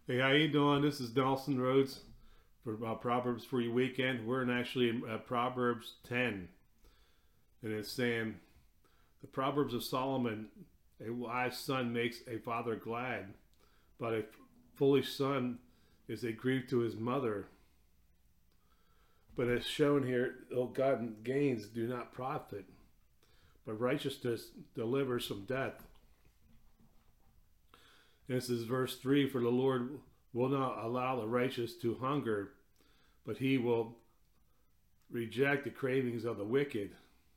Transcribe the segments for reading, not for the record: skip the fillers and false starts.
Hey, how you doing? This is Nelson Rhodes for Proverbs for your weekend. We're in Proverbs 10, and it's saying the Proverbs of Solomon: a wise son makes a father glad, but a foolish son is a grief to his mother. But as shown here, ill-gotten gains do not profit, but righteousness delivers from death. And this is verse 3: For the Lord will not allow the righteous to hunger, but he will reject the cravings of the wicked.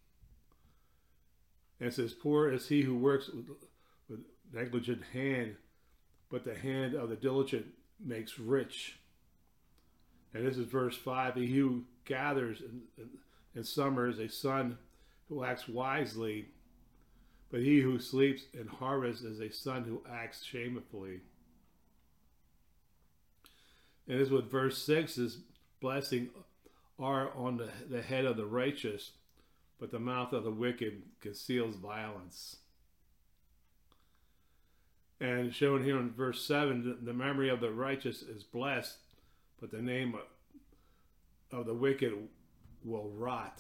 And it says, Poor is he who works with negligent hand, but the hand of the diligent makes rich. And this is verse 5: He who gathers in summer is a son who acts wisely, but he who sleeps in harvest is a son who acts shamefully. And this is what verse 6 is: Blessing are on the head of the righteous, but the mouth of the wicked conceals violence. And shown here in verse 7, the memory of the righteous is blessed, but the name of the wicked will rot.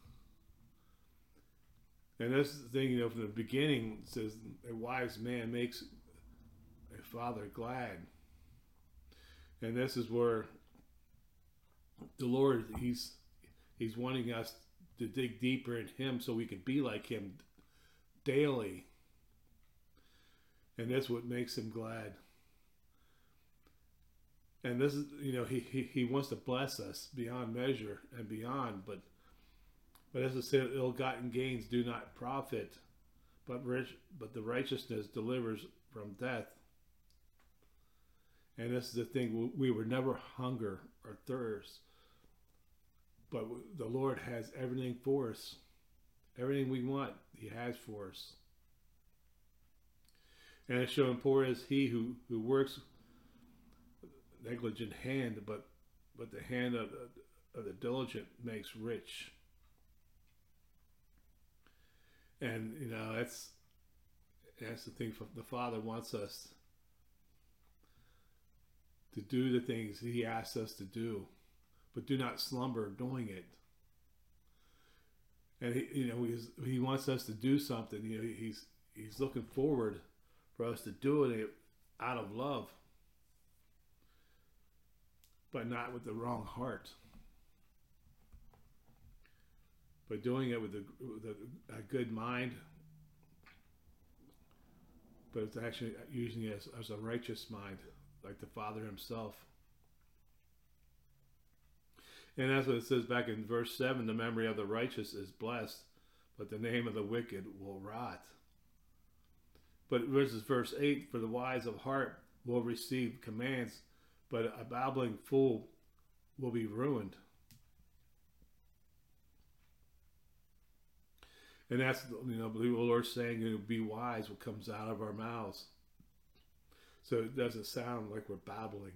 And this thing, from the beginning says a wise man makes a father glad. And this is where the Lord, He's wanting us to dig deeper in Him so we can be like Him daily. And that's what makes Him glad. And this is, He wants to bless us beyond measure and beyond, but as I said, ill-gotten gains do not profit, but the righteousness delivers from death. And this is the thing: we were never hunger or thirst, but the Lord has everything for us. Everything we want, He has for us. And it's showing poor is he who works negligent hand, but the hand of the diligent makes rich. And that's the thing. The Father wants us to do the things He asks us to do, but do not slumber doing it. And He wants us to do something. He's looking forward for us to do it out of love, but not with the wrong heart. But doing it with a good mind, but it's actually using it as a righteous mind, like the Father Himself. And that's what it says back in verse 7: The memory of the righteous is blessed, but the name of the wicked will rot. But verse 8: For the wise of heart will receive commands, but a babbling fool will be ruined. And that's, the Lord saying, be wise what comes out of our mouths. So it doesn't sound like we're babbling,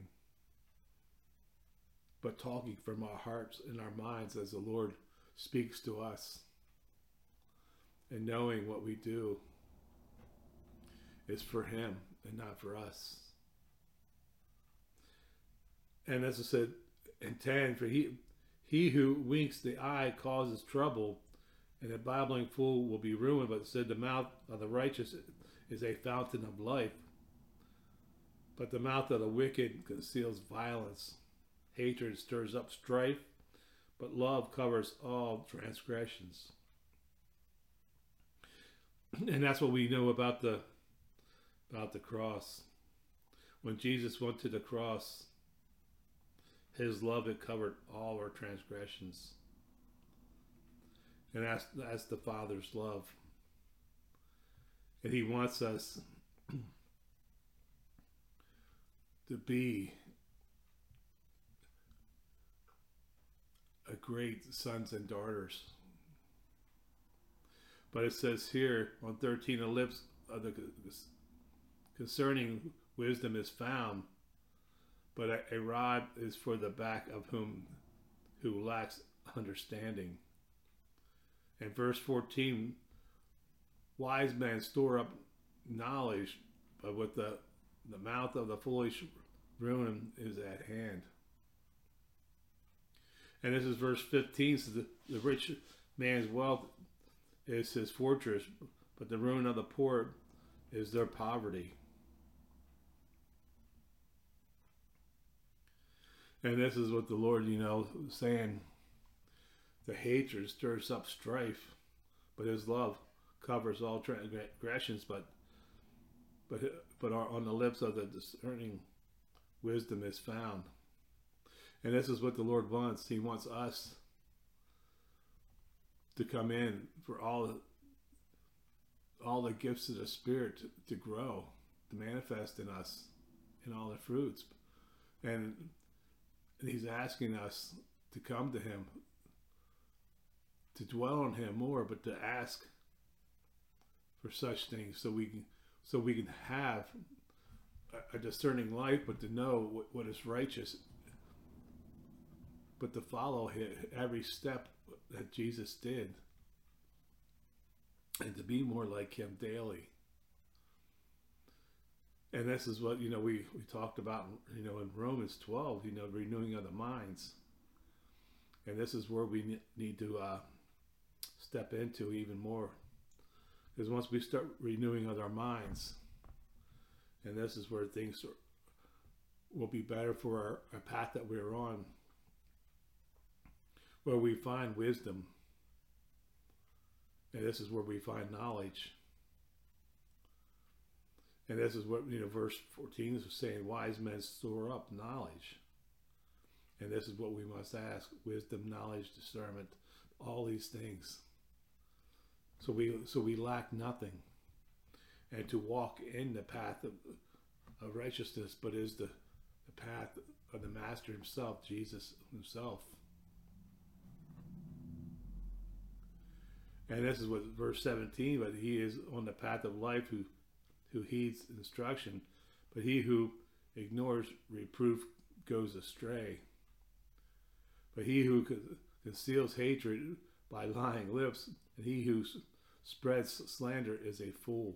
but talking from our hearts and our minds as the Lord speaks to us. And knowing what we do is for Him and not for us. And as I said in 10, for he who winks the eye causes trouble, and a babbling fool will be ruined. But it said the mouth of the righteous is a fountain of life, but the mouth of the wicked conceals violence. Hatred stirs up strife, but love covers all transgressions. And that's what we know about the cross. When Jesus went to the cross, His love had covered all our transgressions. And that's the Father's love. And He wants us to be a great sons and daughters. But it says here on 13, the lips of the concerning wisdom is found, but a rod is for the back of who lacks understanding. And verse 14, wise men store up knowledge, but with the mouth of the foolish ruin is at hand. And this is verse 15. So the rich man's wealth is his fortress, but the ruin of the poor is their poverty. And this is what the Lord, saying, the hatred stirs up strife, but his love covers all transgressions, but on the lips of the discerning wisdom is found. And this is what the Lord wants. He wants us to come in for all the gifts of the Spirit to grow, to manifest in us in all the fruits. And he's asking us to come to him, to dwell on him more, but to ask for such things so we can have a discerning life, but to know what is righteous, but to follow every step that Jesus did, and to be more like him daily. And this is what, we talked about, in Romans 12, renewing of the minds. And this is where we need to step into even more. Because once we start renewing of our minds, and this is where things will be better for our path that we're on, where we find wisdom. And this is where we find knowledge. And this is what, verse 14 is saying, wise men store up knowledge. And this is what we must ask: wisdom, knowledge, discernment, all these things. So we lack nothing. And to walk in the path of righteousness, but is the path of the Master himself, Jesus himself. And this is what verse 17, but he is on the path of life who heeds instruction, but he who ignores reproof goes astray. But he who conceals hatred by lying lips, and he who spreads slander is a fool.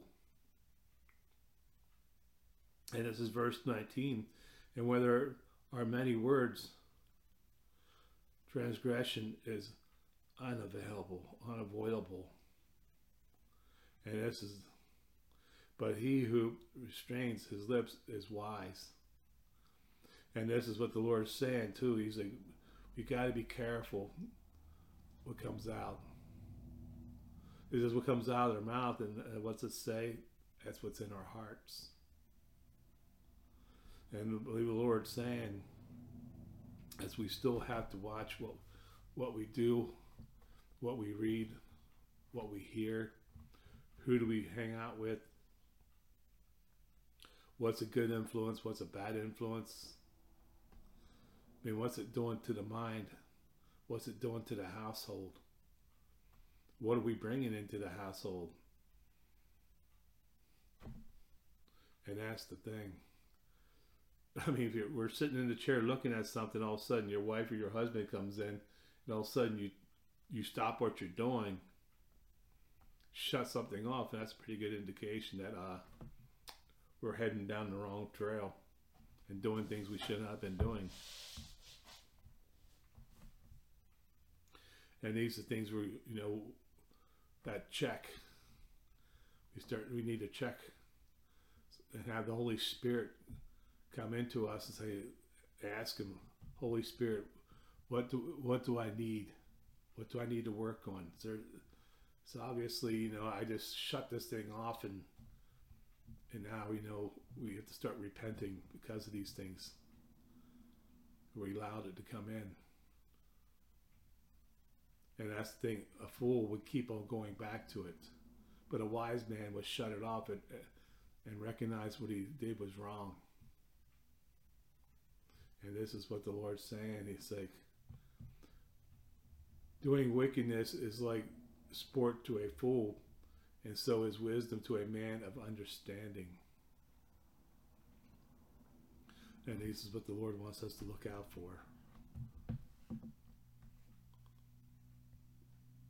And this is verse 19, and whether are many words, transgression is unavoidable. And this is, but he who restrains his lips is wise. And this is what the Lord is saying too. He's like, we got to be careful what comes out. This is what comes out of their mouth, and what's it say? That's what's in our hearts. And I believe the Lord's saying, as we still have to watch what we do, what we read, what we hear, who do we hang out with, what's a good influence, what's a bad influence. I mean, what's it doing to the mind? What's it doing to the household? What are we bringing into the household? And that's the thing. I mean, if we're sitting in the chair looking at something, all of a sudden your wife or your husband comes in, and all of a sudden you stop what you're doing, shut something off, and that's a pretty good indication that we're heading down the wrong trail and doing things we should not have been doing. And these are things where, that check. We need to check and have the Holy Spirit come into us and say, ask him, Holy Spirit, what do I need? What do I need to work on? So obviously, I just shut this thing off, and now we have to start repenting because of these things. We allowed it to come in. And that's the thing, a fool would keep on going back to it. But a wise man would shut it off and recognize what he did was wrong. And this is what the Lord's saying. He's like, doing wickedness is like sport to a fool, and so is wisdom to a man of understanding. And this is what the Lord wants us to look out for.